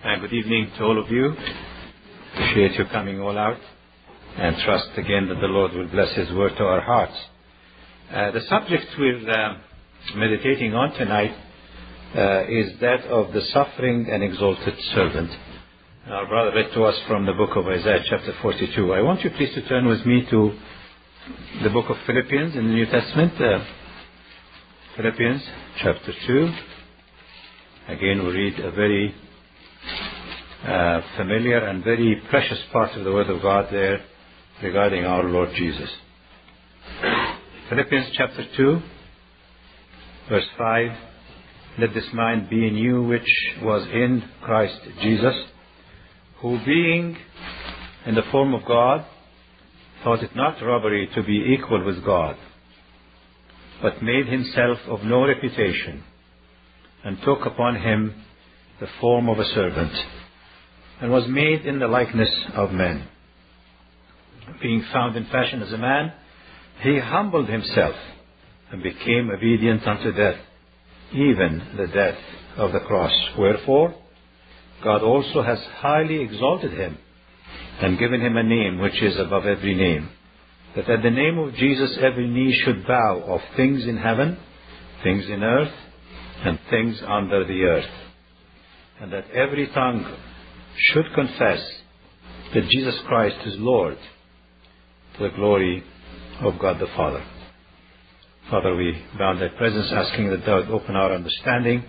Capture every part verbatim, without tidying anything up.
And good evening to all of you. Appreciate you coming all out, and trust again that the Lord will bless His word to our hearts. Uh, the subject we're uh, meditating on tonight uh, is that of the suffering and exalted servant. Our brother read to us from the book of Isaiah chapter forty-two. I want you please to turn with me to the book of Philippians in the New Testament. Uh, Philippians chapter two. Again, we read a very uh, familiar and very precious part of the Word of God there regarding our Lord Jesus. Philippians chapter two, verse five. Let this mind be in you which was in Christ Jesus, who being in the form of God, thought it not robbery to be equal with God, but made himself of no reputation, and took upon him the form of a servant, and was made in the likeness of men. Being found in fashion as a man, he humbled himself, and became obedient unto death, even the death of the cross. Wherefore, God also has highly exalted him, and given him a name which is above every name, that at the name of Jesus every knee should bow, of things in heaven, things in earth, and things under the earth, and that every tongue should confess that Jesus Christ is Lord, to the glory of God the Father. Father, we bow in Thy presence, asking that Thou would open our understanding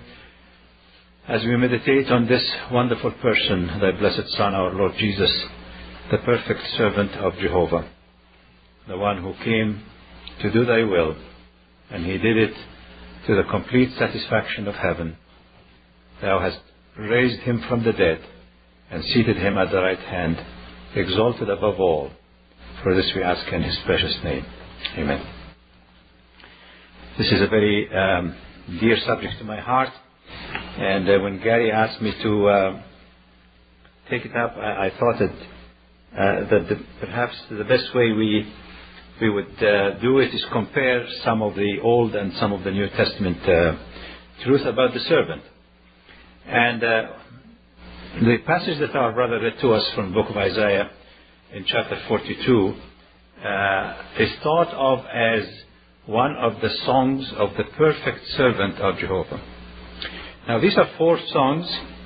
as we meditate on this wonderful person, Thy blessed Son, our Lord Jesus, the perfect servant of Jehovah, the one who came to do Thy will, and He did it to the complete satisfaction of heaven. Thou hast raised Him from the dead and seated Him at the right hand, exalted above all. For this we ask in His precious name. Amen. This is a very um, dear subject to my heart, and uh, when Gary asked me to uh, take it up, I, I thought that, uh, that the, perhaps the best way we we would uh, do it is compare some of the Old and some of the New Testament uh, truth about the servant. And uh, the passage that our brother read to us from the book of Isaiah in chapter forty-two uh, is thought of as one of the songs of the perfect servant of Jehovah. Now, these are four songs,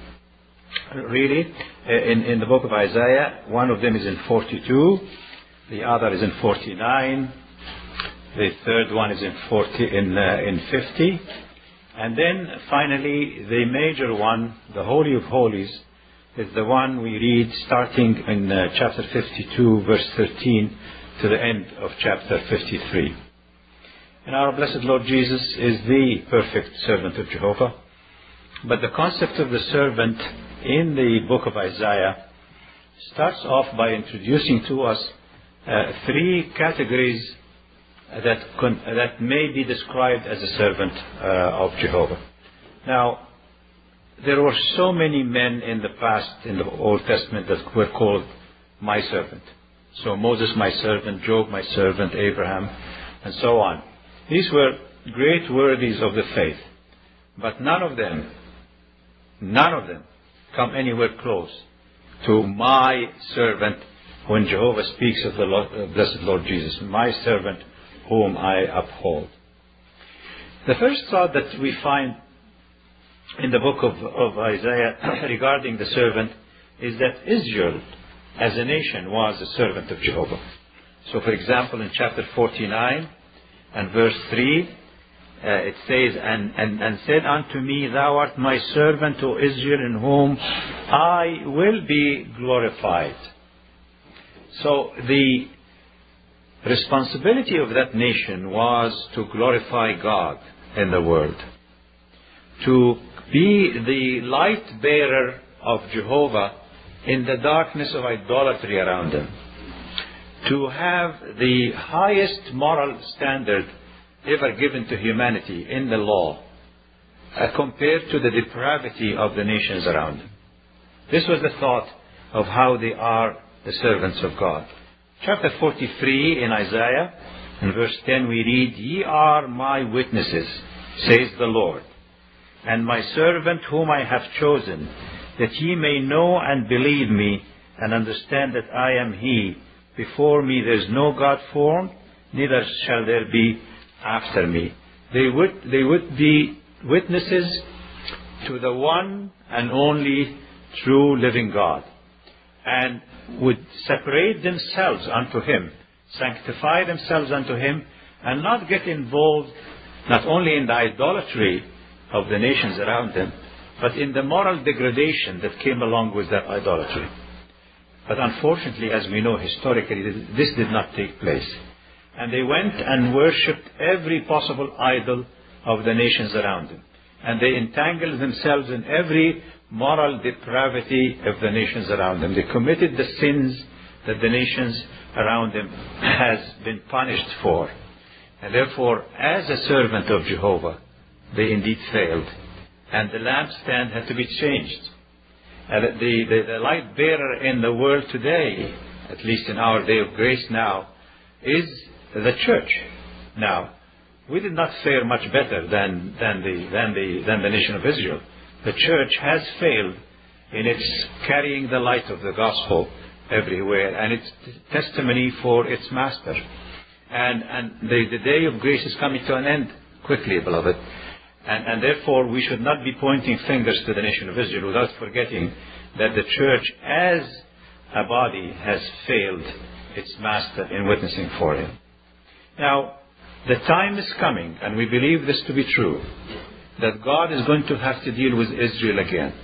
really, in, in the book of Isaiah. One of them is in forty-two. The other is in forty-nine. The third one is in forty in uh, in fifty, and then finally the major one, the Holy of Holies, is the one we read starting in uh, chapter fifty-two, verse thirteen, to the end of chapter fifty-three. And our blessed Lord Jesus is the perfect servant of Jehovah. But the concept of the servant in the book of Isaiah starts off by introducing to us Uh, three categories that con- that may be described as a servant uh, of Jehovah. Now, there were so many men in the past, in the Old Testament, that were called my servant. So Moses, my servant; Job, my servant; Abraham, and so on. These were great worthies of the faith. But none of them, none of them come anywhere close to my servant, when Jehovah speaks of the Lord, uh, blessed Lord Jesus, my servant whom I uphold. The first thought that we find in the book of, of Isaiah regarding the servant is that Israel as a nation was a servant of Jehovah. So for example, in chapter forty-nine and verse three, uh, it says, and, and, and said unto me, Thou art my servant, O Israel, in whom I will be glorified. So the responsibility of that nation was to glorify God in the world, to be the light bearer of Jehovah in the darkness of idolatry around them, to have the highest moral standard ever given to humanity in the law, uh, compared to the depravity of the nations around them. This was the thought of how they are the servants of God. Chapter forty-three in Isaiah, in verse ten we read, Ye are my witnesses, says the Lord, and my servant whom I have chosen, that ye may know and believe me, and understand that I am he. Before me there is no God formed, neither shall there be after me. They would, they would be witnesses to the one and only true living God, and would separate themselves unto him, sanctify themselves unto him, and not get involved not only in the idolatry of the nations around them, but in the moral degradation that came along with that idolatry. But unfortunately, as we know historically, this did not take place. And they went and worshipped every possible idol of the nations around them. And they entangled themselves in every moral depravity of the nations around them. They committed the sins that the nations around them has been punished for. And therefore, as a servant of Jehovah, they indeed failed. And the lampstand had to be changed. And the, the, the light bearer in the world today, at least in our day of grace now, is the church. Now, we did not fare much better than, than, the, than, the, than the nation of Israel. The church has failed in its carrying the light of the gospel everywhere, and its testimony for its master. And, and the, the day of grace is coming to an end quickly, beloved. And, and therefore, we should not be pointing fingers to the nation of Israel without forgetting that the church as a body has failed its master in witnessing for him. Now, the time is coming, and we believe this to be true, that God is going to have to deal with Israel again.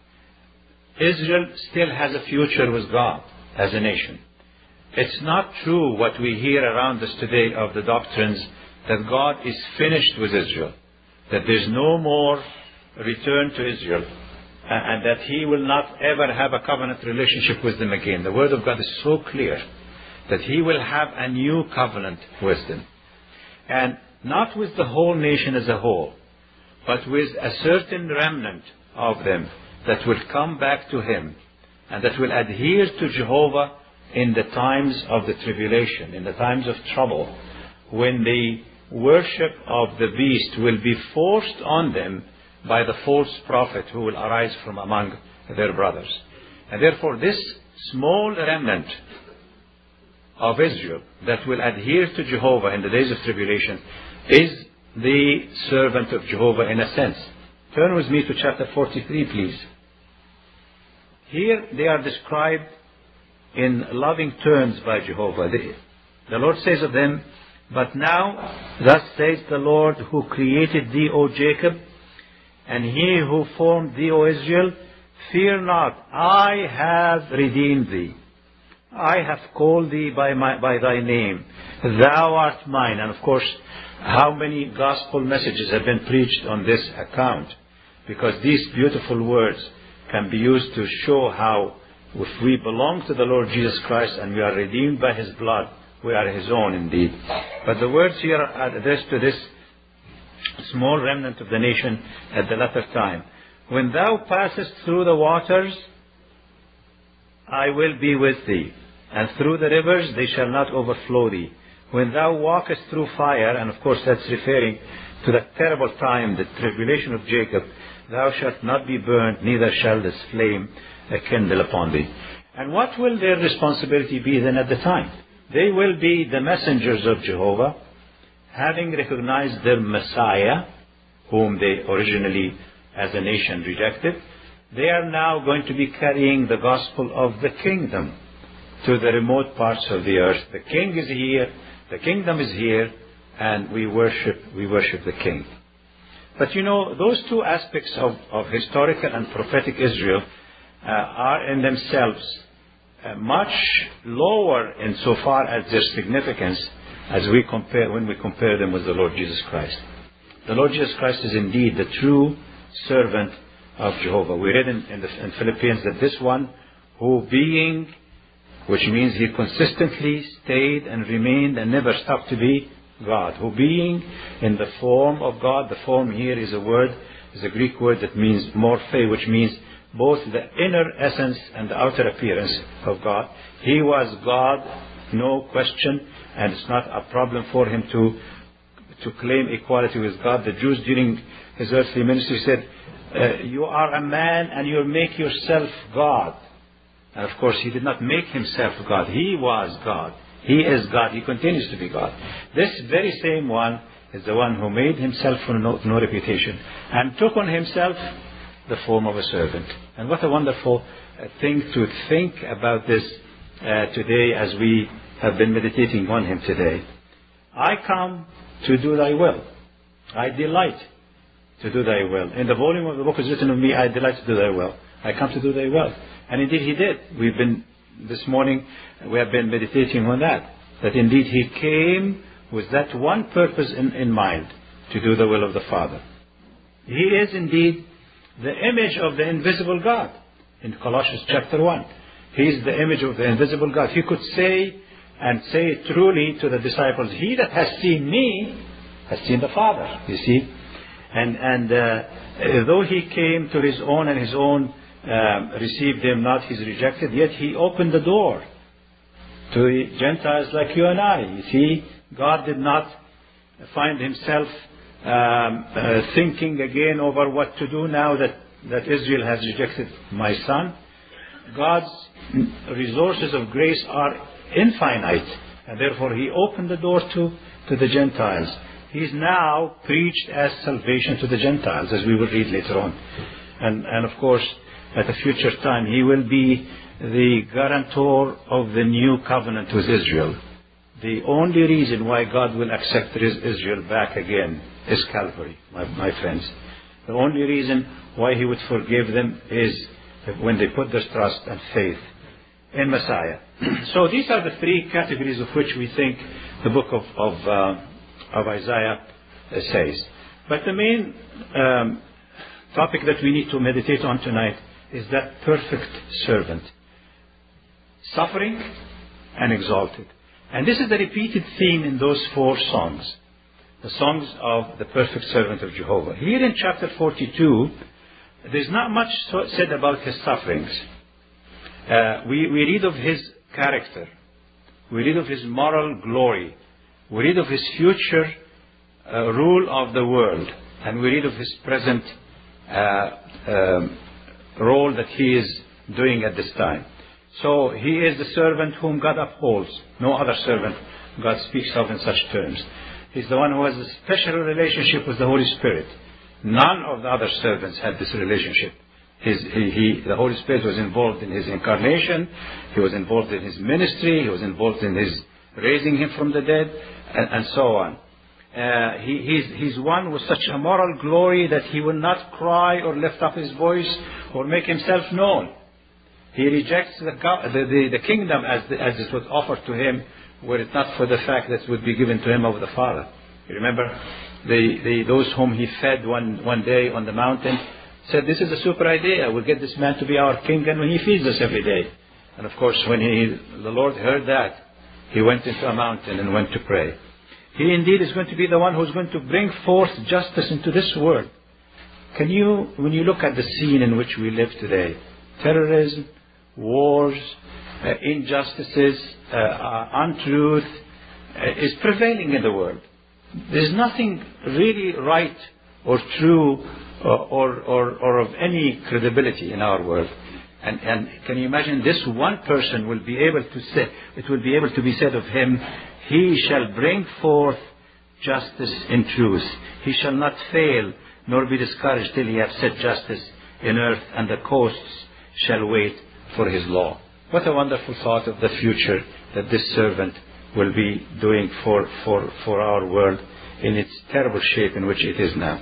Israel still has a future with God as a nation. It's not true what we hear around us today of the doctrines that God is finished with Israel, that there's no more return to Israel, and that he will not ever have a covenant relationship with them again. The Word of God is so clear that he will have a new covenant with them. And not with the whole nation as a whole, but with a certain remnant of them that will come back to him and that will adhere to Jehovah in the times of the tribulation, in the times of trouble, when the worship of the beast will be forced on them by the false prophet who will arise from among their brothers. And therefore this small remnant of Israel that will adhere to Jehovah in the days of tribulation is the servant of Jehovah in a sense. Turn with me to chapter forty-three, please. Here they are described in loving terms by Jehovah. The, the Lord says of them, "But now, thus says the Lord who created thee, O Jacob, and he who formed thee, O Israel, fear not, I have redeemed thee. I have called thee by, my, by thy name. Thou art mine." And of course, how many gospel messages have been preached on this account? Because these beautiful words can be used to show how if we belong to the Lord Jesus Christ and we are redeemed by his blood, we are his own indeed. But the words here are addressed to this small remnant of the nation at the latter time. "When thou passest through the waters, I will be with thee, and through the rivers they shall not overflow thee. When thou walkest through fire," and of course that's referring to the terrible time, the tribulation of Jacob, "thou shalt not be burned, neither shall this flame kindle upon thee." And what will their responsibility be then at the time? They will be the messengers of Jehovah, having recognized their Messiah, whom they originally as a nation rejected. They are now going to be carrying the gospel of the kingdom to the remote parts of the earth. The king is here, the kingdom is here, and we worship, we worship the king. But you know, those two aspects of, of historical and prophetic Israel uh, are in themselves uh, much lower insofar as their significance as we compare, when we compare them with the Lord Jesus Christ. The Lord Jesus Christ is indeed the true servant of Jehovah. We read in, in, the, in Philippians that this one who being, which means he consistently stayed and remained and never stopped to be God, who being in the form of God, the form here is a word, is a Greek word that means morphe, which means both the inner essence and the outer appearance of God. He was God, no question, and it's not a problem for him to to claim equality with God. The Jews during his earthly ministry said, uh, you are a man and you make yourself God. And of course, he did not make himself God. He was God. He is God. He continues to be God. This very same one is the one who made himself for no, no reputation and took on himself the form of a servant. And what a wonderful uh, thing to think about this uh, today as we have been meditating on him today. I come to do thy will. I delight to do thy will. In the volume of the book is written of me, I delight to do thy will. I come to do thy will. And indeed he did. We've been, this morning, we have been meditating on that. That indeed he came with that one purpose in, in mind, to do the will of the Father. He is indeed the image of the invisible God. In Colossians chapter one. He is the image of the invisible God. He could say, and say it truly to the disciples, he that has seen me has seen the Father, you see. And, and uh, though he came to his own and his own um, received him not, he's rejected, yet he opened the door to the Gentiles like you and I. You see, God did not find himself um, uh, thinking again over what to do now that, that Israel has rejected my son. God's resources of grace are infinite, and therefore he opened the door to, to the Gentiles. He's now preached as salvation to the Gentiles, as we will read later on. And, and of course, at a future time, he will be the guarantor of the new covenant with Israel. The only reason why God will accept Israel back again is Calvary, my, my friends. The only reason why he would forgive them is when they put their trust and faith in Messiah. So these are the three categories of which we think the book of, of, uh, of Isaiah uh, says. But the main um, topic that we need to meditate on tonight is that perfect servant. Suffering and exalted. And this is the repeated theme in those four songs. The songs of the perfect servant of Jehovah. Here in chapter forty-two, there's not much said about his sufferings. Uh, we, we read of his character. We read of his moral glory. We read of his future uh, rule of the world. And we read of his present uh, um, role that he is doing at this time. So he is the servant whom God upholds. No other servant God speaks of in such terms. He's the one who has a special relationship with the Holy Spirit. None of the other servants had this relationship. His, he, he, the Holy Spirit was involved in his incarnation. He was involved in his ministry. He was involved in his raising him from the dead, and, and so on. Uh, he, he's, he's one with such a moral glory that he will not cry or lift up his voice or make himself known. He rejects the, the, the, the kingdom as, the, as it was offered to him, were it not for the fact that it would be given to him of the Father. You remember, the, the, those whom he fed one, one day on the mountain said, this is a super idea. We'll get this man to be our king, and when he feeds us every day. And of course, when he, the Lord heard that, he went into a mountain and went to pray. He indeed is going to be the one who's going to bring forth justice into this world. Can you, when you look at the scene in which we live today, terrorism, wars, uh, injustices, uh, uh, untruth uh, is prevailing in the world. There's nothing really right or true or, or, or, or of any credibility in our world. And, and can you imagine this one person will be able to say, it will be able to be said of him, he shall bring forth justice in truth. He shall not fail nor be discouraged till he have set justice in earth, and the coasts shall wait for his law. What a wonderful thought of the future that this servant will be doing for, for, for our world in its terrible shape in which it is now.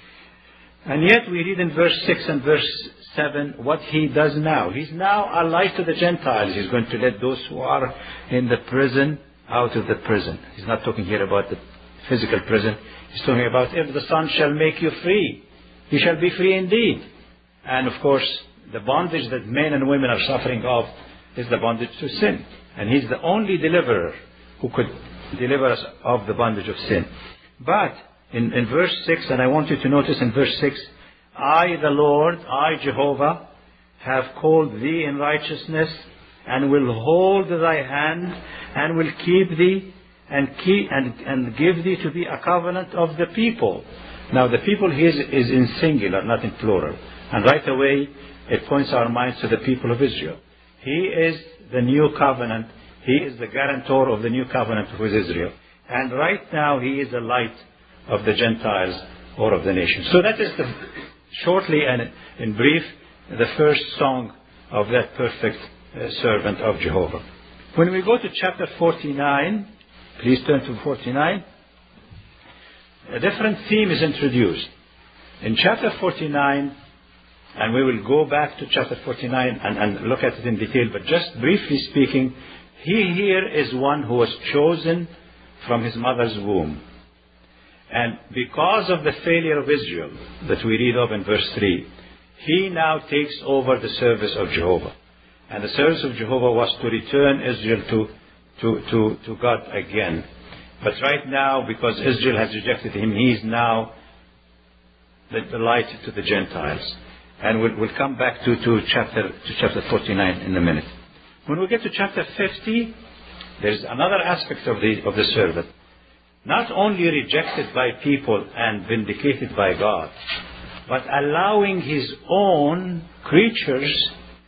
And yet we read in verse six and verse seven what he does now. He's now a light to the Gentiles. He's going to let those who are in the prison out of the prison. He's not talking here about the physical prison. He's talking about if the Son shall make you free, you shall be free indeed. And of course, the bondage that men and women are suffering of is the bondage to sin. And he's the only deliverer who could deliver us of the bondage of sin. But in, in verse six, and I want you to notice in verse six, I, the Lord, I, Jehovah, have called thee in righteousness, and will hold thy hand, and will keep thee, and keep and, and give thee to be a covenant of the people, Now the people here is, is in singular, not in plural. And right away, it points our minds to the people of Israel. He is the new covenant. He is the guarantor of the new covenant with Israel. And right now, he is the light of the Gentiles or of the nations. So that is the, shortly and in brief, the first song of that perfect uh, servant of Jehovah. When we go to chapter forty-nine, please turn to forty-nine, a different theme is introduced. In chapter forty-nine, and we will go back to chapter forty-nine and, and look at it in detail, but just briefly speaking, he here is one who was chosen from his mother's womb. And because of the failure of Israel that we read of in verse three, he now takes over the service of Jehovah. And the service of Jehovah was to return Israel to, to, to, to God again. But right now, because Israel has rejected him, he is now the, the light to the Gentiles. And we'll, we'll come back to, to, chapter, to chapter forty-nine in a minute. When we get to chapter fifty, there's another aspect of the, of the servant. Not only rejected by people and vindicated by God, but allowing his own creatures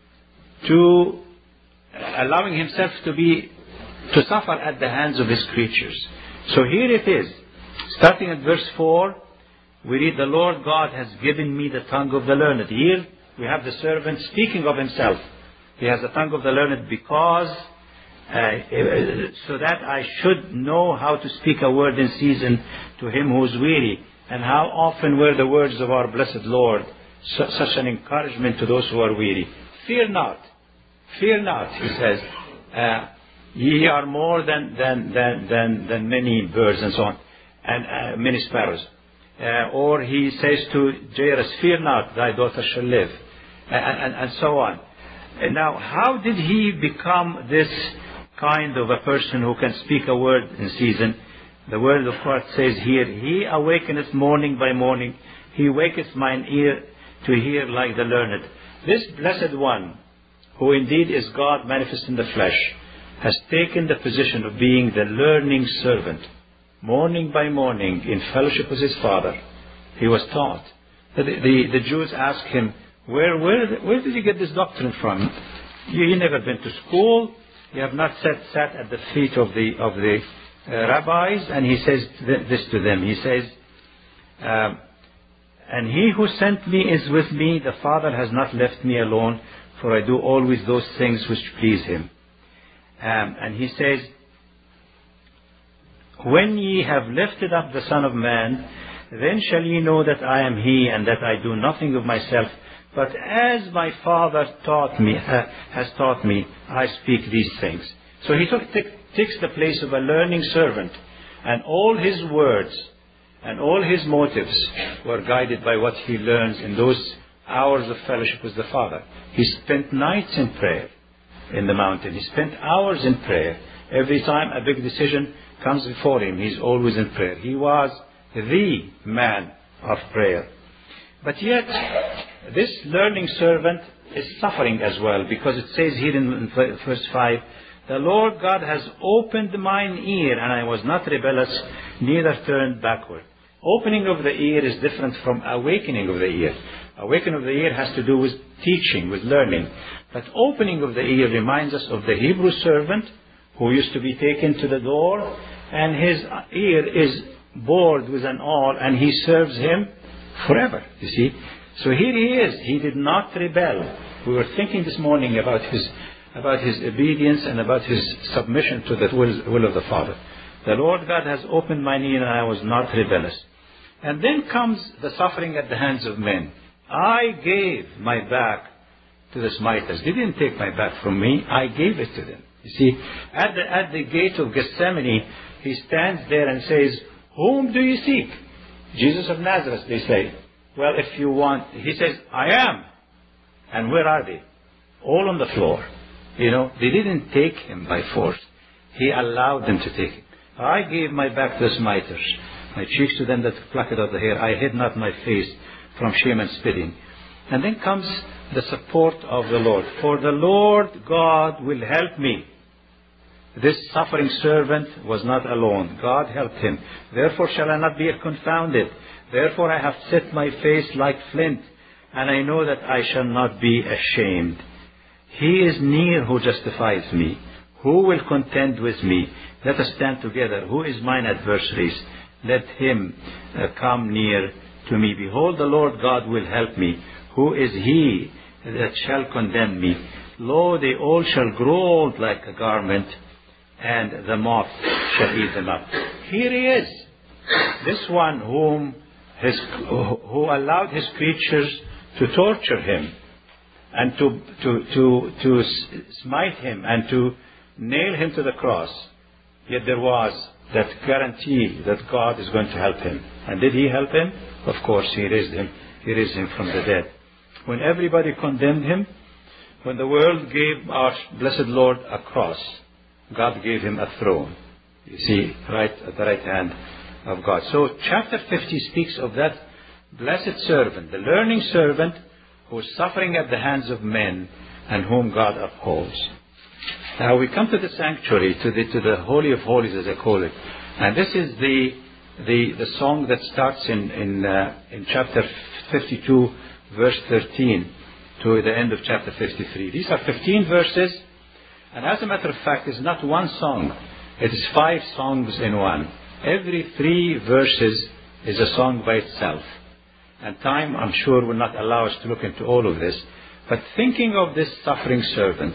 to, allowing himself to be, to suffer at the hands of his creatures. So here it is, starting at verse four, we read, the Lord God has given me the tongue of the learned. Here we have the servant speaking of himself. He has the tongue of the learned because Uh, so that I should know how to speak a word in season to him who is weary. And how often were the words of our blessed Lord su- such an encouragement to those who are weary. Fear not, fear not, he says. Uh, ye are more than, than, than, than, than many birds and so on, and uh, many sparrows. Uh, or he says to Jairus, fear not, thy daughter shall live, and, and, and so on. And now, how did he become this kind of a person who can speak a word in season? The word of God says here, he awakeneth morning by morning, he waketh mine ear to hear like the learned. This blessed one, who indeed is God manifest in the flesh, has taken the position of being the learning servant. Morning by morning, in fellowship with his Father, he was taught. The, the, the Jews asked him, where, where, where did you get this doctrine from? You, you never been to school. You have not sat, sat at the feet of the, of the uh, rabbis. And he says th- this to them. He says, um, and he who sent me is with me. The Father has not left me alone, for I do always those things which please him. Um, and he says, when ye have lifted up the Son of Man, then shall ye know that I am he, and that I do nothing of myself, but as my Father taught me, uh, has taught me, I speak these things. So he took, t- takes the place of a learning servant, and all his words and all his motives were guided by what he learns in those hours of fellowship with the Father. He spent nights in prayer in the mountain. He spent hours in prayer. Every time a big decision comes before him, he's always in prayer. He was the man of prayer. But yet, this learning servant is suffering as well, because it says here in verse five, the Lord God has opened mine ear, and I was not rebellious, neither turned backward. Opening of the ear is different from awakening of the ear. Awakening of the ear has to do with teaching, with learning. But opening of the ear reminds us of the Hebrew servant who used to be taken to the door, and his ear is bored with an awl, and he serves him forever, you see. So here he is. He did not rebel. We were thinking this morning about his about his obedience and about his submission to the will, will of the Father. The Lord God has opened mine ear, and I was not rebellious. And then comes the suffering at the hands of men. I gave my back to the smiters. They didn't take my back from me. I gave it to them. You see, at the, at the gate of Gethsemane, he stands there and says, whom do you seek? Jesus of Nazareth, they say. Well, if you want, he says, I am. And where are they? All on the floor. You know, they didn't take him by force. He allowed them to take it. I gave my back to the smiters, my cheeks to them that plucked out the hair. I hid not my face from shame and spitting. And then comes the support of the Lord. For the Lord God will help me. this suffering servant was not alone. God helped him. Therefore shall I not be confounded. Therefore I have set my face like flint, and I know that I shall not be ashamed. He is near who justifies me. Who will contend with me? Let us stand together. Who is mine adversaries? Let him uh, come near to me. Behold, the Lord God will help me. Who is he that shall condemn me? Lo, they all shall grow old like a garment, and the moth shall eat them up. Here he is, this one whom his, who allowed his creatures to torture him and to, to, to, to smite him and to nail him to the cross. Yet there was that guarantee that God is going to help him. And did he help him? Of course, he raised him. He raised him from the dead. When everybody condemned him, when the world gave our blessed Lord a cross, God gave him a throne. You see, right at the right hand of God. So chapter fifty speaks of that blessed servant, the learning servant who is suffering at the hands of men and whom God upholds. Now we come to the sanctuary, to the to the Holy of Holies, as I call it, and this is the the the song that starts in in uh, in chapter fifty-two, verse thirteen, to the end of chapter fifty-three. These are fifteen verses, and as a matter of fact, it's not one song; it is five songs in one. Every three verses is a song by itself, and time, I'm sure, will not allow us to look into all of this. But thinking of this suffering servant,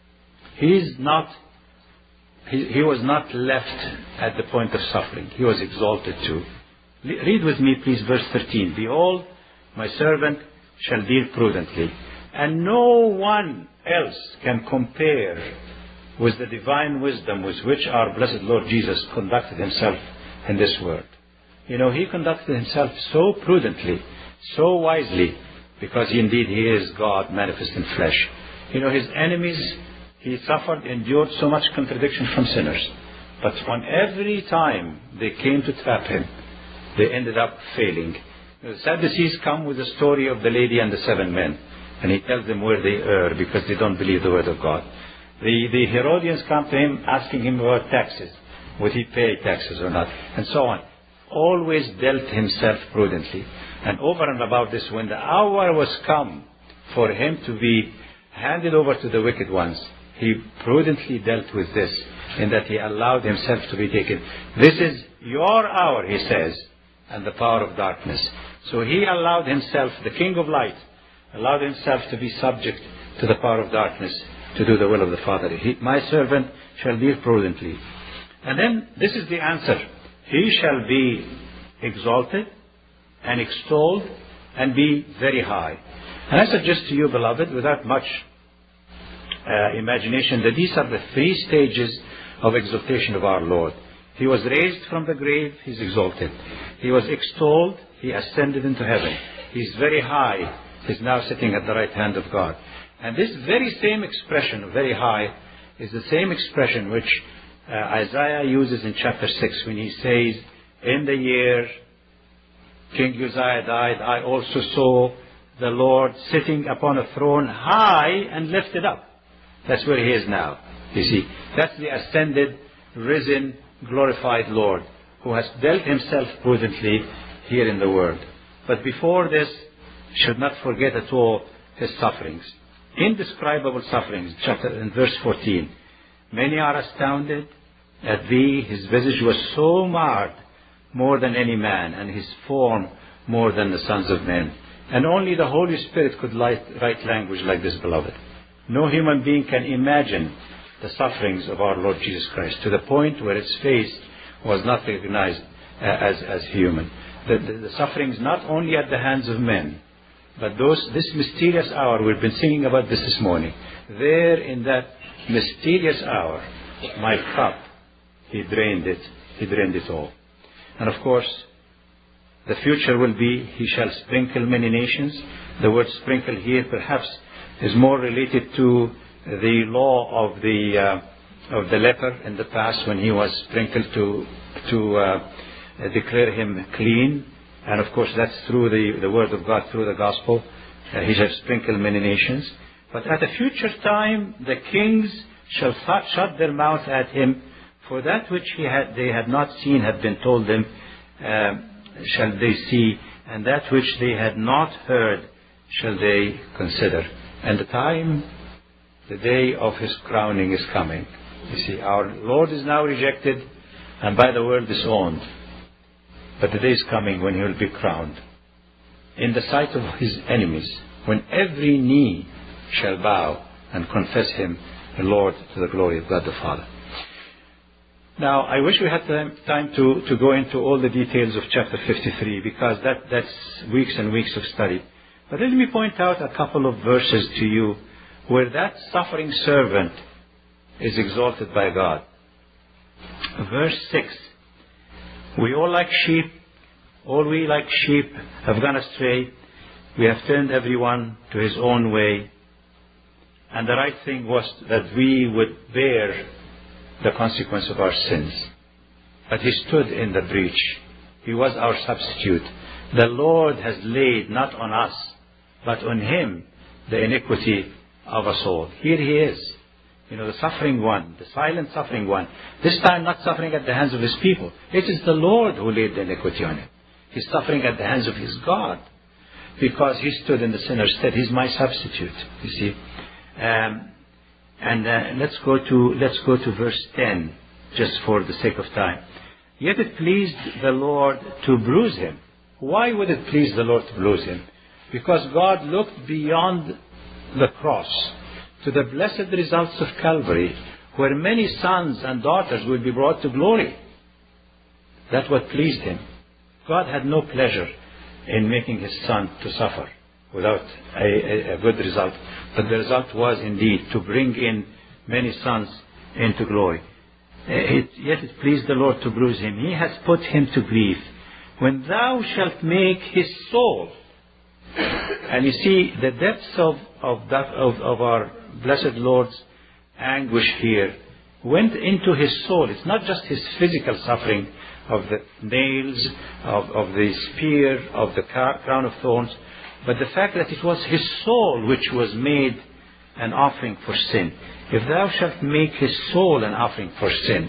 He's not, he, he was not left at the point of suffering. He was exalted too. Read with me, please, verse thirteen. Behold, my servant shall deal prudently, and no one else can compare with the divine wisdom with which our blessed Lord Jesus conducted himself in this world. You know, he conducted himself so prudently, so wisely, because indeed he is God manifest in flesh. You know, his enemies, he suffered, endured so much contradiction from sinners. But on every time they came to trap him, they ended up failing. The Sadducees come with the story of the lady and the seven men, and he tells them where they err because they don't believe the word of God. The, the Herodians come to him asking him about taxes. Would he pay taxes or not? And so on. Always dealt himself prudently. And over and above this, when the hour was come for him to be handed over to the wicked ones, he prudently dealt with this, in that he allowed himself to be taken. This is your hour, he says, and the power of darkness. So he allowed himself, the King of Light, allowed himself to be subject to the power of darkness, to do the will of the Father. He, my servant shall deal prudently. And then this is the answer. He shall be exalted and extolled and be very high. And I suggest to you, beloved, without much uh, imagination, that these are the three stages of exaltation of our Lord. He was raised from the grave, he's exalted. He was extolled, he ascended into heaven. He's very high, he's now sitting at the right hand of God. And this very same expression, very high, is the same expression which uh, Isaiah uses in chapter six when he says, in the year King Uzziah died, I also saw the Lord sitting upon a throne high and lifted up. That's where he is now, you see. That's the ascended, risen, glorified Lord who has dealt himself prudently here in the world. But before this, should not forget at all his sufferings. Indescribable sufferings, chapter in verse fourteen. Many are astounded at thee. His visage was so marred, more than any man, and his form more than the sons of men. And only the Holy Spirit could write language like this, beloved. No human being can imagine the sufferings of our Lord Jesus Christ, to the point where its face was not recognized uh, as, as human. The, the, the sufferings not only at the hands of men, but those, this mysterious hour, we've been singing about this this morning. There in that mysterious hour, my cup, he drained it, he drained it all. And of course, the future will be, he shall sprinkle many nations. The word sprinkle here perhaps is more related to the law of the uh, of the leper in the past, when he was sprinkled to to uh, declare him clean. And of course that's through the, the word of God, through the gospel. Uh, he shall sprinkle many nations. But at a future time, the kings shall shut their mouth at him, for that which he had, they had not seen had been told them, uh, shall they see, and that which they had not heard shall they consider. And the time, the day of his crowning is coming. You see, our Lord is now rejected and by the world disowned. But the day is coming when he will be crowned in the sight of his enemies, when every knee shall bow and confess him the Lord, to the glory of God the Father. Now, I wish we had time to, to go into all the details of chapter fifty-three, because that, that's weeks and weeks of study. But let me point out a couple of verses to you where that suffering servant is exalted by God. Verse six. We all like sheep, all we like sheep have gone astray. We have turned everyone to his own way. And the right thing was that we would bear the consequence of our sins. But he stood in the breach. He was our substitute. The Lord has laid not on us, but on him the iniquity of us all. Here he is. You know, the suffering one, the silent suffering one. This time not suffering at the hands of his people. It is the Lord who laid the iniquity on him. He's suffering at the hands of his God, because he stood in the sinner's stead. He's my substitute, you see. Um, and uh, let's go to let's go to verse ten, just for the sake of time. Yet it pleased the Lord to bruise him. Why would it please the Lord to bruise him? Because God looked beyond the cross to the blessed results of Calvary, where many sons and daughters will be brought to glory. That's what pleased him. God had no pleasure in making his son to suffer without a, a, a good result. But the result was indeed to bring in many sons into glory. It, yet it pleased the Lord to bruise him. He has put him to grief. When thou shalt make his soul. And you see the depths of, of, that, of, of our blessed Lord's anguish here went into his soul. It's not just his physical suffering of the nails, of, of the spear, of the crown of thorns, but the fact that it was his soul which was made an offering for sin. If thou shalt make his soul an offering for sin,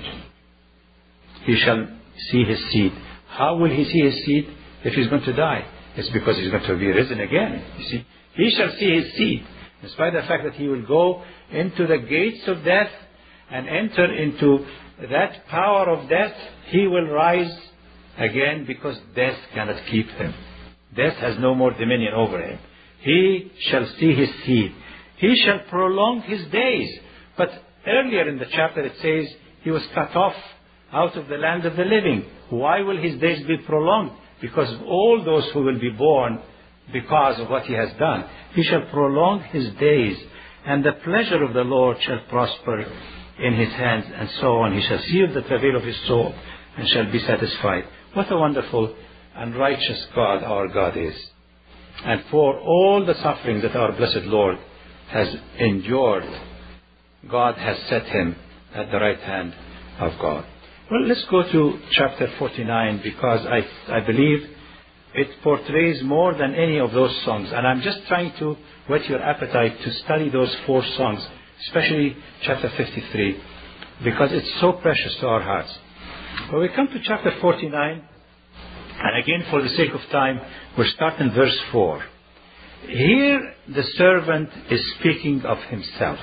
he shall see his seed. How will he see his seed if he's going to die? It's because he's going to be risen again. You see, he shall see his seed, in spite of the fact that he will go into the gates of death and enter into that power of death. He will rise again, because death cannot keep him. Death has no more dominion over him. He shall see his seed. He shall prolong his days. But earlier in the chapter it says he was cut off out of the land of the living. Why will his days be prolonged? Because of all those who will be born because of what he has done. He shall prolong his days, and the pleasure of the Lord shall prosper in his hands, and so on. He shall see of the travail of his soul, and shall be satisfied. What a wonderful and righteous God our God is. And for all the suffering that our blessed Lord has endured, God has set him at the right hand of God. Well, let's go to chapter forty-nine, because I, I believe it portrays more than any of those songs. And I'm just trying to whet your appetite to study those four songs, especially chapter fifty-three, because it's so precious to our hearts. When we come to chapter forty-nine, and again for the sake of time, we'll start in verse four. Here the servant is speaking of himself.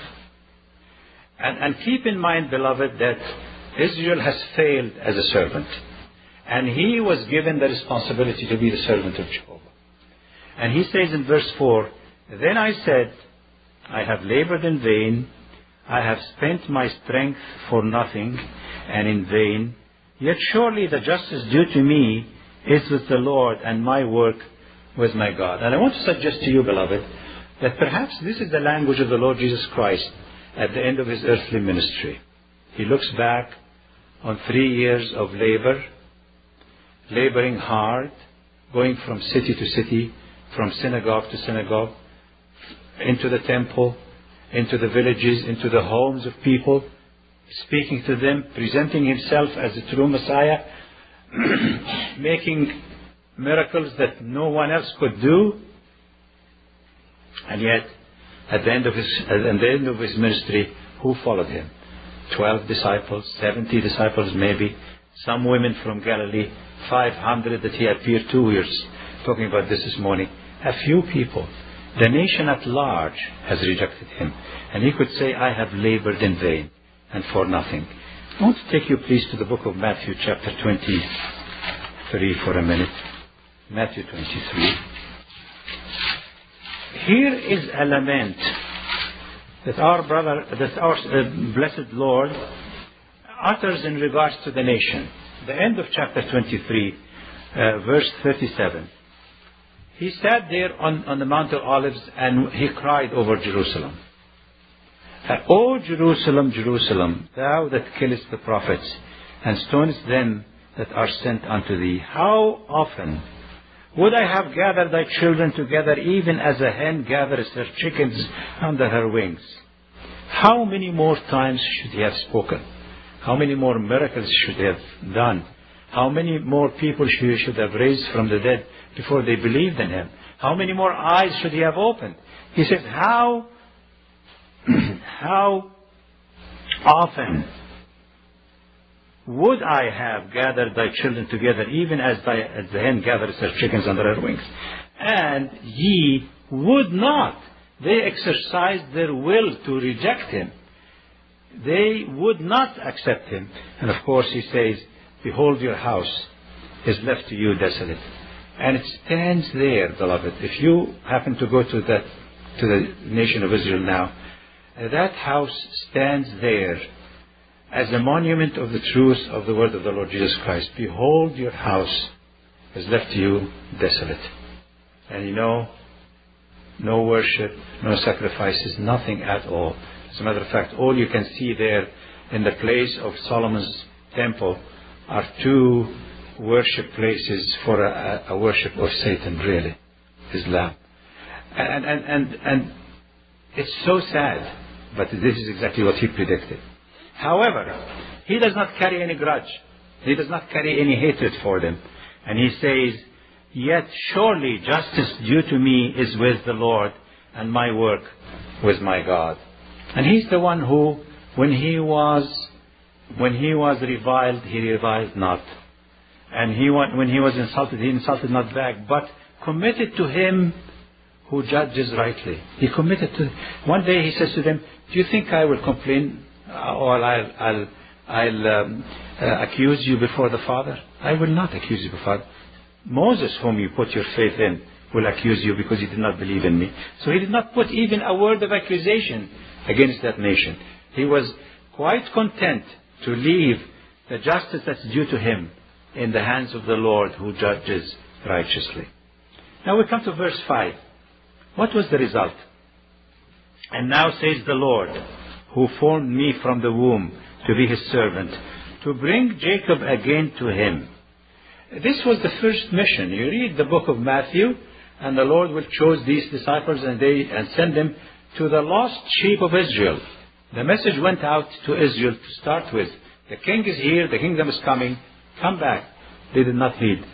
And, and keep in mind, beloved, that Israel has failed as a servant. And he was given the responsibility to be the servant of Jehovah. And he says in verse four, Then I said, I have labored in vain, I have spent my strength for nothing and in vain, yet surely the justice due to me is with the Lord, and my work with my God. And I want to suggest to you, beloved, that perhaps this is the language of the Lord Jesus Christ at the end of his earthly ministry. He looks back on three years of labor, laboring hard, going from city to city, from synagogue to synagogue, into the temple, into the villages, into the homes of people, speaking to them, presenting himself as the true Messiah, making miracles that no one else could do. And yet, at the end of his, at the end of his ministry, who followed him. Twelve disciples, seventy disciples maybe, some women from Galilee, five hundred that he appeared to. We were talking about this this morning. A few people. The nation at large has rejected him. And he could say, I have labored in vain and for nothing. I want to take you please to the book of Matthew chapter twenty-three for a minute. Matthew twenty-three. Here is a lament that our brother, that our uh, blessed Lord utters in regards to the nation. The end of chapter twenty-three, uh, verse thirty-seven. He sat there on, on the Mount of Olives and he cried over Jerusalem. Uh, O Jerusalem, Jerusalem, thou that killest the prophets and stonest them that are sent unto thee, how often would I have gathered thy children together, even as a hen gathers her chickens under her wings? How many more times should he have spoken? How many more miracles should he have done? How many more people should he should have raised from the dead before they believed in him? How many more eyes should he have opened? He says, how, how often would I have gathered thy children together, even as, thy, as the hen gathers her chickens under her wings? And ye would not. They exercised their will to reject him. They would not accept him. And of course he says, behold, your house is left to you desolate. And it stands there, beloved. If you happen to go to that, to the nation of Israel now, that house stands there as a monument of the truth of the word of the Lord Jesus Christ. Behold, your house is left to you desolate. And you know, no worship, no sacrifices, nothing at all. As a matter of fact, all you can see there in the place of Solomon's temple are two worship places for a, a worship of Satan, really, Islam. And, and, and, and it's so sad, but this is exactly what he predicted. However, he does not carry any grudge. He does not carry any hatred for them. And he says, yet surely justice due to me is with the Lord, and my work with my God. And he's the one who, when he was, when he was reviled, he reviled not. And he, when he was insulted, he insulted not back, but committed to him who judges rightly. He committed to. One day he says to them, do you think I will complain or I'll, I'll, I'll um, uh, accuse you before the Father? I will not accuse you before the Father. Moses, whom you put your faith in, will accuse you because you did not believe in me. So he did not put even a word of accusation against that nation. He was quite content to leave the justice that's due to him in the hands of the Lord who judges righteously. Now we come to verse five. What was the result? And now says the Lord, who formed me from the womb to be his servant, to bring Jacob again to him. This was the first mission. You read the book of Matthew, and the Lord will choose these disciples and they and send them to the lost sheep of Israel. The message went out to Israel to start with. The king is here, the kingdom is coming, come back. They did not heed.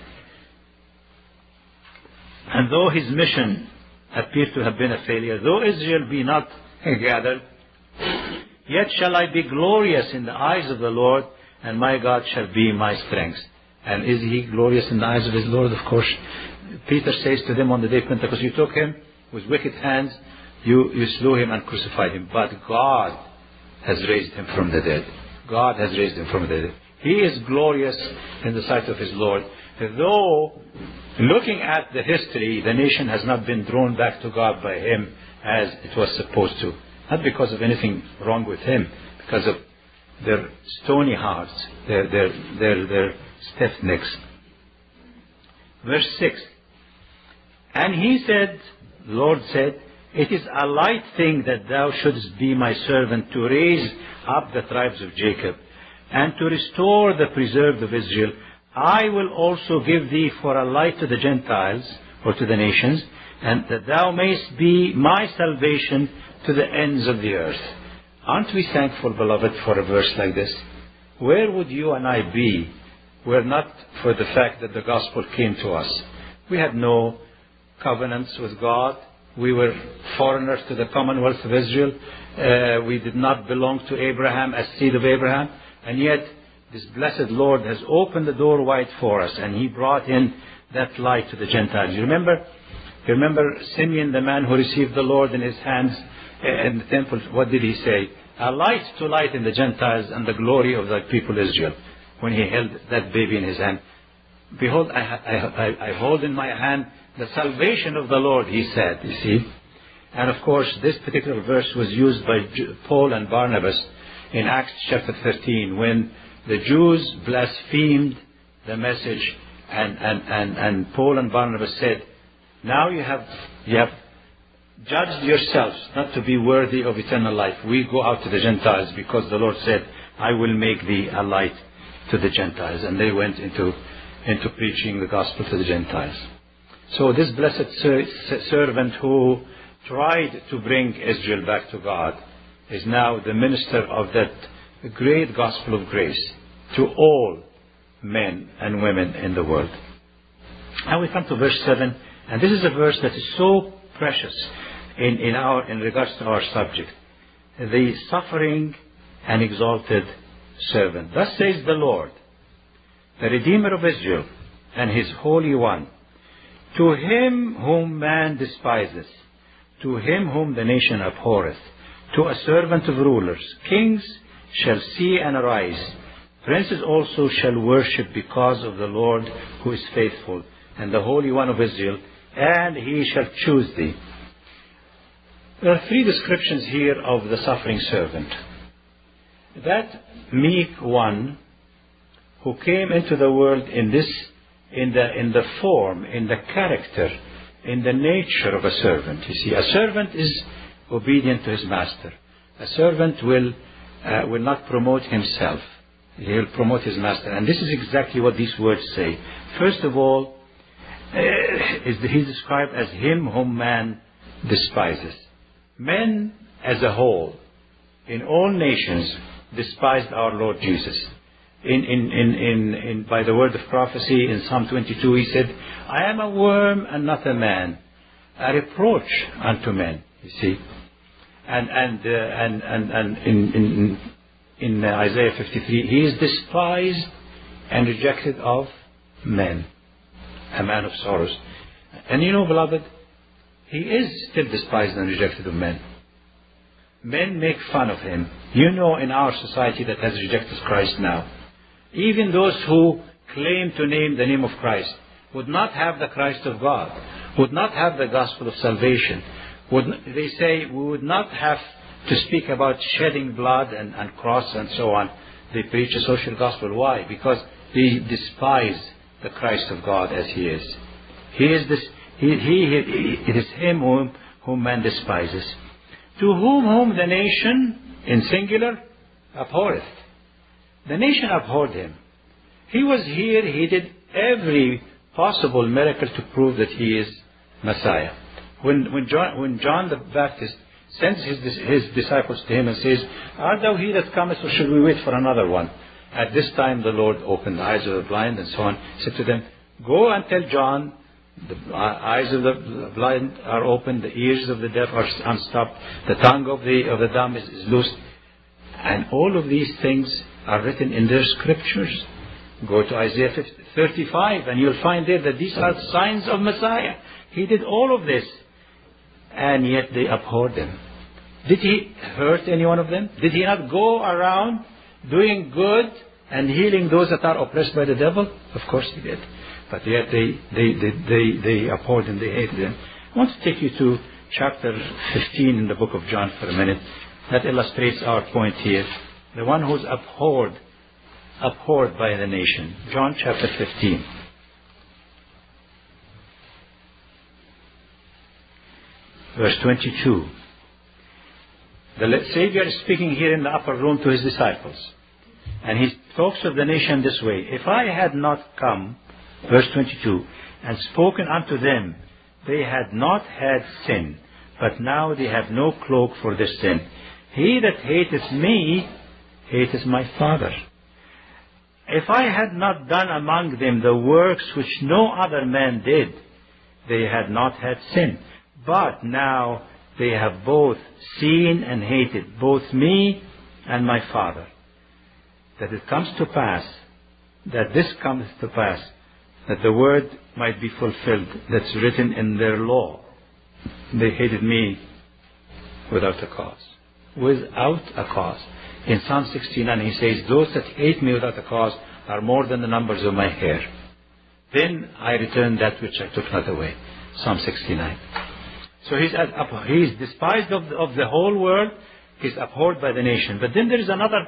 And though his mission appeared to have been a failure, though Israel be not gathered, yet shall I be glorious in the eyes of the Lord, and my God shall be my strength. And is he glorious in the eyes of his Lord? Of course. Peter says to them on the day of Pentecost, you took him with wicked hands, you, you slew him and crucified him. But God has raised him from the dead. God has raised him from the dead. He is glorious in the sight of his Lord. Though, looking at the history, the nation has not been drawn back to God by him as it was supposed to. Not because of anything wrong with him, because of their stony hearts, their, their, their, their stiff necks. Verse six. And he said, Lord said, it is a light thing that thou shouldest be my servant to raise up the tribes of Jacob and to restore the preserved of Israel. I will also give thee for a light to the Gentiles, or to the nations, and that thou mayest be my salvation to the ends of the earth. Aren't we thankful, beloved, for a verse like this? Where would you and I be were not for the fact that the gospel came to us? We had no covenants with God. We were foreigners to the Commonwealth of Israel. Uh, we did not belong to Abraham as seed of Abraham. And yet, this blessed Lord has opened the door wide for us, and He brought in that light to the Gentiles. You remember, you remember Simeon, the man who received the Lord in his hands in the temple. What did he say? A light to light in the Gentiles and the glory of the people Israel. When he held that baby in his hand. Behold, I, I, I, I hold in my hand the salvation of the Lord, he said, you see. And of course, this particular verse was used by Paul and Barnabas in Acts chapter thirteen, when the Jews blasphemed the message, and, and, and, and Paul and Barnabas said, now you have, you have judged yourselves not to be worthy of eternal life. We go out to the Gentiles because the Lord said, I will make thee a light to the Gentiles. And they went into, into preaching the gospel to the Gentiles. So this blessed ser servant who tried to bring Israel back to God is now the minister of that great gospel of grace to all men and women in the world. Now we come to verse seven, and this is a verse that is so precious in, in, our, in regards to our subject. The suffering and exalted servant. Thus says the Lord, the Redeemer of Israel and His Holy One, to him whom man despises, to him whom the nation abhorreth, to a servant of rulers, kings shall see and arise, princes also shall worship because of the Lord who is faithful, and the Holy One of Israel, and He shall choose thee. There are three descriptions here of the suffering servant. That meek one who came into the world in this, in the, in the form, in the character, in the nature of a servant. You see, a servant is obedient to his master. A servant will, uh, will not promote himself. He will promote his master. And this is exactly what these words say. First of all, uh, is he described as him whom man despises. Men as a whole, in all nations, despised our Lord Jesus. In, in, in, in, in, by the word of prophecy in Psalm twenty-two, he said, I am a worm and not a man, a reproach unto men, you see. And, and, uh, and, and, and in, in, in Isaiah fifty-three, he is despised and rejected of men, a man of sorrows. And you know, beloved, he is still despised and rejected of men. Men make fun of him. You know, in our society that has rejected Christ now, even those who claim to name the name of Christ would not have the Christ of God, would not have the gospel of salvation. Would, they say we would not have to speak about shedding blood and, and cross and so on. They preach a social gospel. Why? Because they despise the Christ of God as He is. He is this. He, he, he, it is Him whom, whom man despises. To whom whom the nation, in singular, abhorreth. The nation abhorred Him. He was here. He did every possible miracle to prove that He is Messiah. When, when, John, when John the Baptist sends his, his disciples to Him and says, art thou he that cometh, or shall we wait for another one? At this time the Lord opened the eyes of the blind and so on. He said to them, go and tell John, the eyes of the blind are opened, the ears of the deaf are unstopped, the tongue of the, of the dumb is, is loosed. And all of these things are written in their scriptures. Go to Isaiah thirty-five and you'll find there that these are signs of Messiah. He did all of this, and yet they abhorred Him. Did He hurt any one of them? Did He not go around doing good and healing those that are oppressed by the devil? Of course He did. But yet they, they, they, they, they abhorred Him, they hated Him. I want to take you to chapter fifteen in the book of John for a minute. That illustrates our point here. The one who's abhorred, abhorred by the nation. John chapter fifteen. Verse twenty-two. The Savior is speaking here in the upper room to His disciples. And He talks of the nation this way. If I had not come, verse twenty-two, and spoken unto them, they had not had sin, but now they have no cloak for their sin. He that hateth me, hateth my Father. If I had not done among them the works which no other man did, they had not had sin. But now they have both seen and hated, both me and my Father. That it comes to pass, that this comes to pass, that the word might be fulfilled that's written in their law. They hated me without a cause. Without a cause. In Psalm sixty-nine he says, those that hate me without a cause are more than the numbers of my hair. Then I return that which I took not away. Psalm sixty-nine. So he's, he's despised of the, of the whole world. He's abhorred by the nation. But then there is another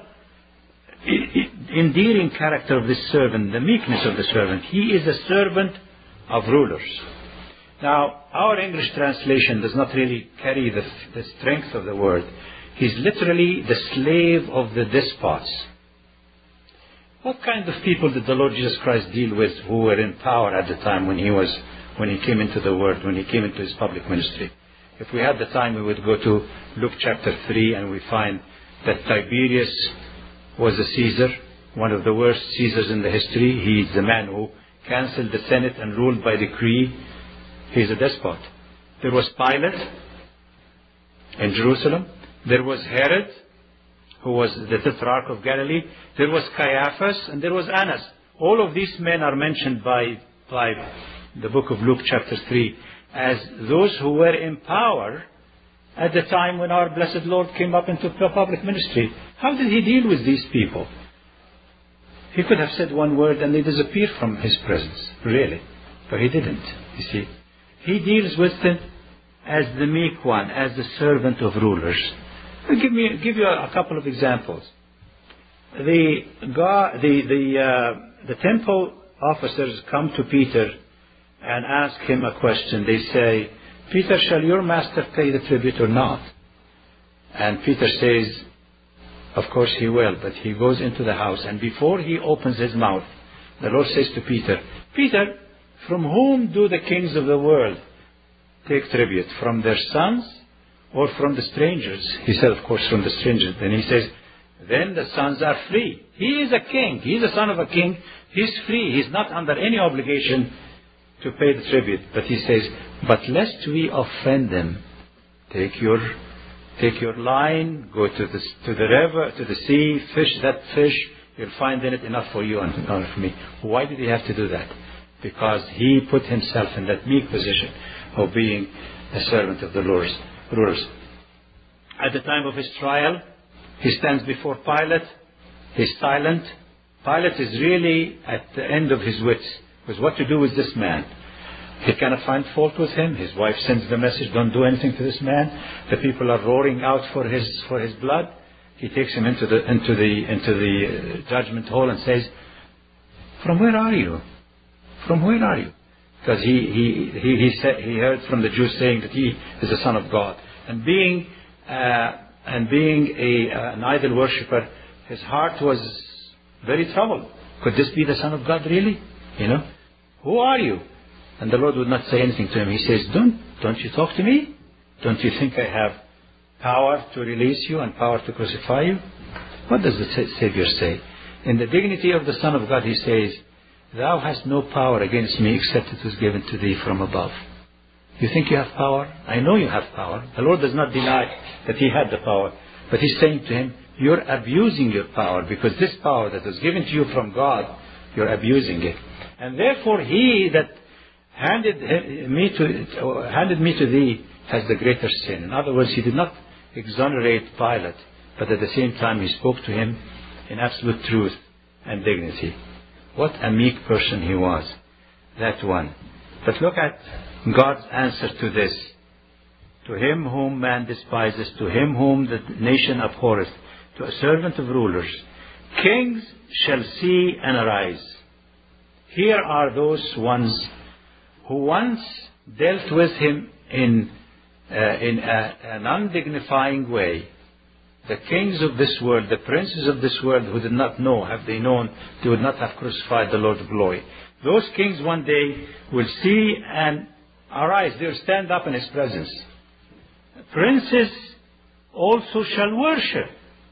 endearing character of this servant, the meekness of the servant. He is a servant of rulers. Now, our English translation does not really carry the, the strength of the word. He's literally the slave of the despots. What kind of people did the Lord Jesus Christ deal with who were in power at the time when he was, when he came into the world, when he came into his public ministry? If we had the time, we would go to Luke chapter three, and we find that Tiberius was a Caesar, one of the worst Caesars in the history. He's the man who cancelled the Senate and ruled by decree. He's a despot. There was Pilate in Jerusalem. There was Herod, who was the tetrarch of Galilee. There was Caiaphas, and there was Annas. All of these men are mentioned by, by the book of Luke chapter three as those who were in power at the time when our blessed Lord came up into public ministry. How did he deal with these people? He could have said one word and they disappeared from his presence, really. But he didn't, you see. He deals with them as the meek one, as the servant of rulers. I'll give, me, give you a, a couple of examples. The, God, the, the, uh, the temple officers come to Peter and ask him a question. They say, Peter, shall your master pay the tribute or not? And Peter says, of course he will, but he goes into the house, and before he opens his mouth, the Lord says to Peter, Peter, from whom do the kings of the world take tribute? From their sons or from the strangers? He said, of course, from the strangers. Then he says, then the sons are free. He is a king. He is the son of a king. He's free. He's not under any obligation to pay the tribute. But he says, but lest we offend them, take your take your line, go to the to the river, to the sea, fish that fish. You'll find in it enough for you and enough for me. Why did he have to do that? Because he put himself in that meek position of being a servant of the rulers. At the time of his trial, he stands before Pilate. He's silent. Pilate is really at the end of his wits. Because what to do with this man? He cannot find fault with him. His wife sends the message, don't do anything to this man. The people are roaring out for his for his blood. He takes him into the into the into the judgment hall and says, "From where are you? From where are you?" Because he he he he, said, he heard from the Jews saying that he is the Son of God, and being uh, and being a uh, an idol worshipper, his heart was very troubled. Could this be the Son of God really? You know, who are you? And the Lord would not say anything to him. He says, don't, don't you talk to me? Don't you think I have power to release you and power to crucify you? What does the Savior say? In the dignity of the Son of God, he says, thou hast no power against me except it was given to thee from above. You think you have power? I know you have power. The Lord does not deny that he had the power. But he's saying to him, you're abusing your power, because this power that was given to you from God, you're abusing it. And therefore he that handed me to handed me to thee has the greater sin. In other words, he did not exonerate Pilate, but at the same time he spoke to him in absolute truth and dignity. What a meek person he was, that one. But look at God's answer to this. To him whom man despises, to him whom the nation abhorreth, to a servant of rulers, kings shall see and arise. Here are those ones who once dealt with him in, uh, in a, an undignifying way. The kings of this world, the princes of this world who did not know, have they known, they would not have crucified the Lord of glory. Those kings one day will see and arise. They will stand up in his presence. Princes also shall worship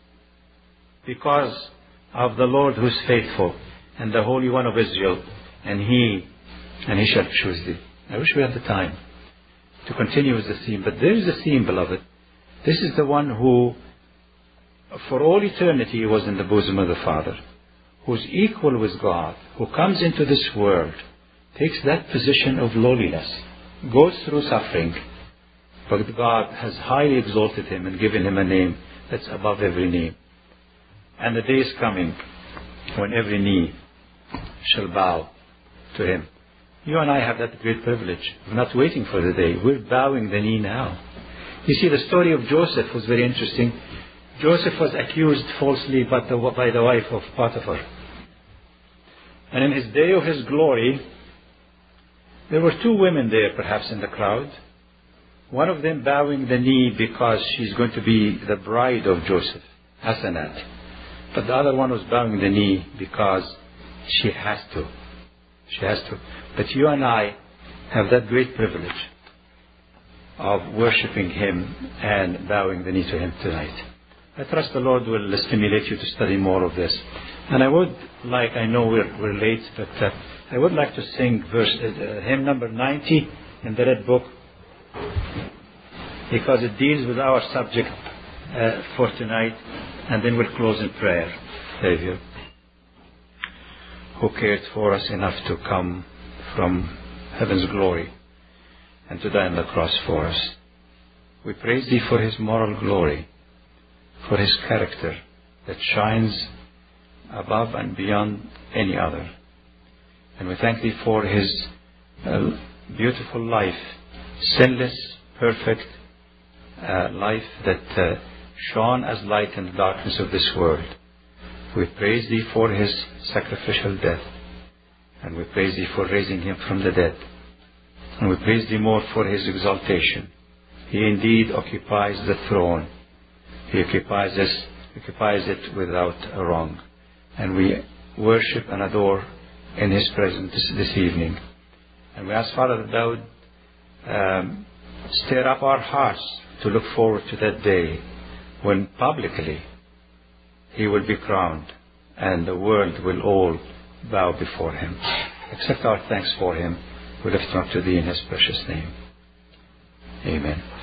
because of the Lord who is faithful and the Holy One of Israel, and he and he shall choose thee. I wish we had the time to continue with the theme. But there is a theme, beloved. This is the one who, for all eternity, was in the bosom of the Father, who's equal with God, who comes into this world, takes that position of lowliness, goes through suffering, but God has highly exalted him and given him a name that's above every name. And the day is coming when every knee shall bow to him. You and I have that great privilege. We're not waiting for the day. We're bowing the knee now. You see, the story of Joseph was very interesting. Joseph was accused falsely by the, by the wife of Potiphar. And in his day of his glory, there were two women there perhaps in the crowd. One of them bowing the knee because she's going to be the bride of Joseph, Asenat. But the other one was bowing the knee because she has to. She has to. But you and I have that great privilege of worshiping him and bowing the knee to him tonight. I trust the Lord will stimulate you to study more of this. And I would like, I know we're, we're late, but uh, I would like to sing verse, uh, hymn number ninety in the Red Book, because it deals with our subject uh, for tonight, and then we'll close in prayer. Savior, who cared for us enough to come from heaven's glory and to die on the cross for us. We praise thee for his moral glory, for his character that shines above and beyond any other. And we thank thee for his uh, beautiful life, sinless, perfect uh, life that uh, shone as light in the darkness of this world. We praise thee for his sacrificial death, and we praise thee for raising him from the dead, and we praise thee more for his exaltation. He indeed occupies the throne. He occupies us, occupies it without a wrong, and we worship and adore in his presence this, this evening. And we ask, Father, that thou would um, stir up our hearts to look forward to that day when publicly he will be crowned and the world will all bow before him. Accept our thanks for him. We lift him up to thee in his precious name. Amen.